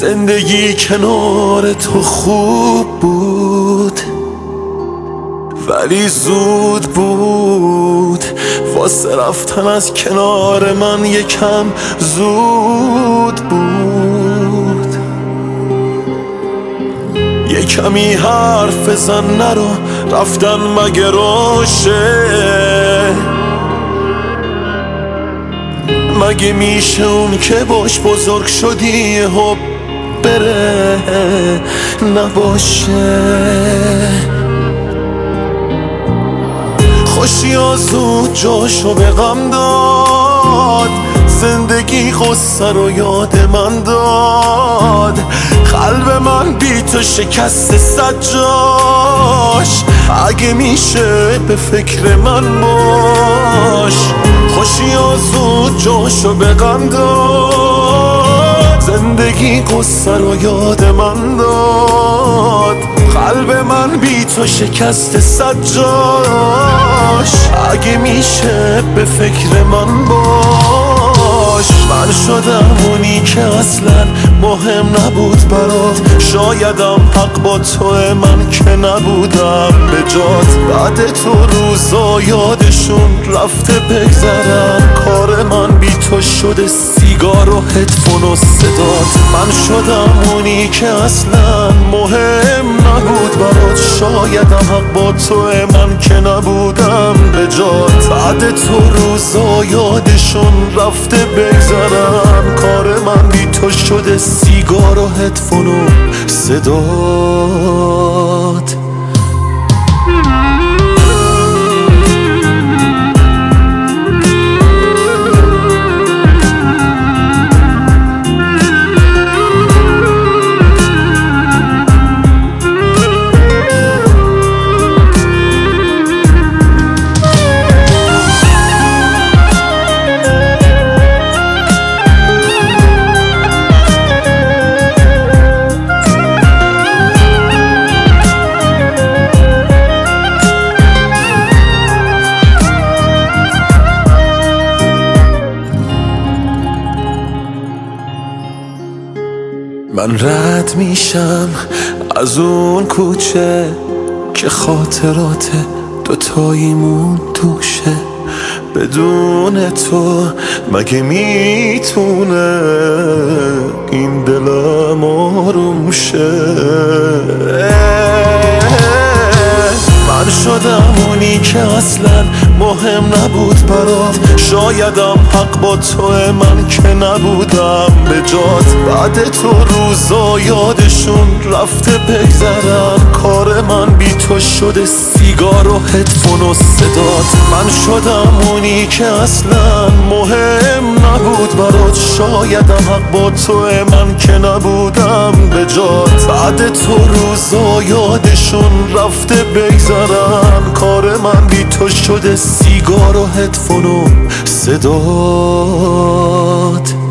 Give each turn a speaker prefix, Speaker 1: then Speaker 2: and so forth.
Speaker 1: زندگی کنار تو خوب بود، ولی زود بود واسه رفتن از کنار من یکم زود بود. یه کمی حرف بزن نرو، رفتن مگه روشه؟ مگه میشه اون که باش بزرگ شدی و بره نباشه؟ خوشی زود جاشو به غم داد، زندگی غصه رو یاد من داد. قلب من بی تو شکست صد جاش، اگه میشه به فکر من باش. خوشی زود جاشو به غم داد، زندگی غصه رو یاد من داد. قلب من بی تو شکست صد جاش، اگه میشه به فکر من باش. من شدم اونی که اصلا مهم نبود برات، شایدم حق با توه من که نبودم به جات. بعد تو روزا یادشون رفته بگذرم، کار من بی تو شده سیگار و هدفون و صدات. من شدم اونی که اصلا مهم نبود برات، شایدم حق با توه من که نبودم به جات. بعد تو روزا یادشون رفته بگذرم، کار من بی تو شده سیگار و هدفون و صدات. من رد میشم از اون کوچه که خاطرات دوتاییمون توشه. بدون تو مگه میتونه این دلم آروم شه؟ من شدم اونی که اصلا مهم نبود برات، شایدم حق با توه من که نبودم به جات. بعد تو روزا یادشون رفته بگذرم، کار من بی تو شده سیگار و هدفون و صدات. من شدم اونی که اصلا مهم نبود برات، شایدم حق با توه من که نبودم به جات. بعد تو روزا یادشون رفته بگذرم، کار من بی تو شده سیگار و هدفون و صدات.